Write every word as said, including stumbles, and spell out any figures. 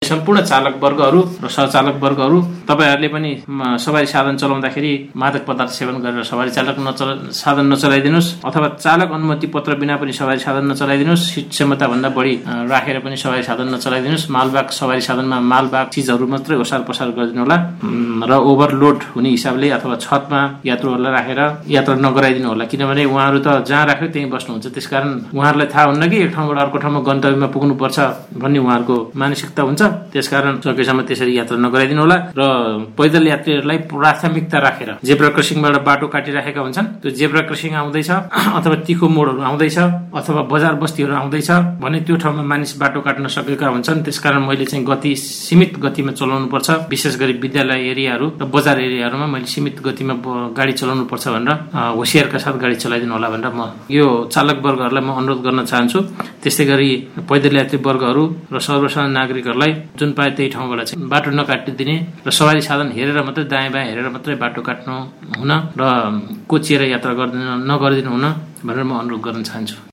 सम्पूर्ण चालक वर्गहरू र सहचालक वर्गहरू तपाईँहरूले पनि सवारी साधन चलाउँदाखेरि मादक पदार्थ सेवन गरेर सवारी चालक नचला साधन नचलाइदिनुहोस् अथवा चालक अनुमति पत्र बिना पनि सवारी साधन नचलाइदिनुहोस्। सीट क्षमता भन्दा बढी राखेर पनि सवारी साधन नचलाइदिनुहोस्। मालवाहक सवारी साधनमा मालवाहक चिजहरू मात्रै ओसार पसार गरिदिनु होला र ओभरलोड हुने हिसाबले अथवा छतमा यात्रुहरूलाई राखेर यात्रा नगराइदिनु होला, किनभने उहाँहरू त जहाँ राख्यो त्यहीँ बस्नुहुन्छ। त्यसकारण उहाँहरूलाई थाहा हुन्न कि एक ठाउँबाट अर्को ठाउँमा गन्तव्यमा पुग्नुपर्छ भन्ने उहाँहरूको मानसिकता हुन्छ। त्यसकारण सकेसम्म त्यसरी यात्रा नगराइदिनु होला र पैदल यात्रीहरूलाई प्राथमिकता राखेर जेब्रा क्रसिङबाट बाटो काटिराखेका हुन्छन्, त्यो जेब्रा क्रसिङ आउँदैछ अथवा तिखो मोडहरू आउँदैछ अथवा बजार बस्तीहरू आउँदैछ भने त्यो ठाउँमा मानिस बाटो काट्न सकेका हुन्छन्। त्यसकारण मैले चाहिँ गति सीमित गतिमा चलाउनु पर्छ। विशेष गरी विद्यालय एरियाहरू र बजार एरियाहरूमा मैले सीमित गतिमा गाडी चलाउनु पर्छ भनेर होसियारका साथ गाडी चलाइदिनु होला भनेर म यो चालक वर्गहरूलाई म अनुरोध गर्न चाहन्छु। त्यस्तै गरी पैदल यात्री वर्गहरू र सर्वसाधारण नागरिकहरूलाई जुन पाए त्यही ठाउँबाट चाहिँ बाटो नकाटिदिने र सवारी साधन हेरेर मात्रै दायाँ बायाँ हेरेर मात्रै बाटो काट्नु हुन र कोचिएर यात्रा गरिदिनु नगरिदिनु हुन भनेर म अनुरोध गर्न चाहन्छु।